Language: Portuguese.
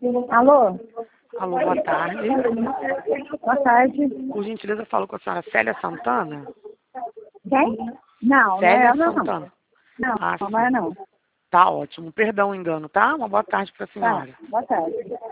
Alô? Alô, boa tarde. Boa tarde. Por gentileza, falo com a senhora Célia Santana. Quem? Não, Célia não é Santana. não. Ah, Não, não é sim. não. Tá ótimo. Perdão o engano, tá? Uma boa tarde para a Tá, senhora. boa tarde.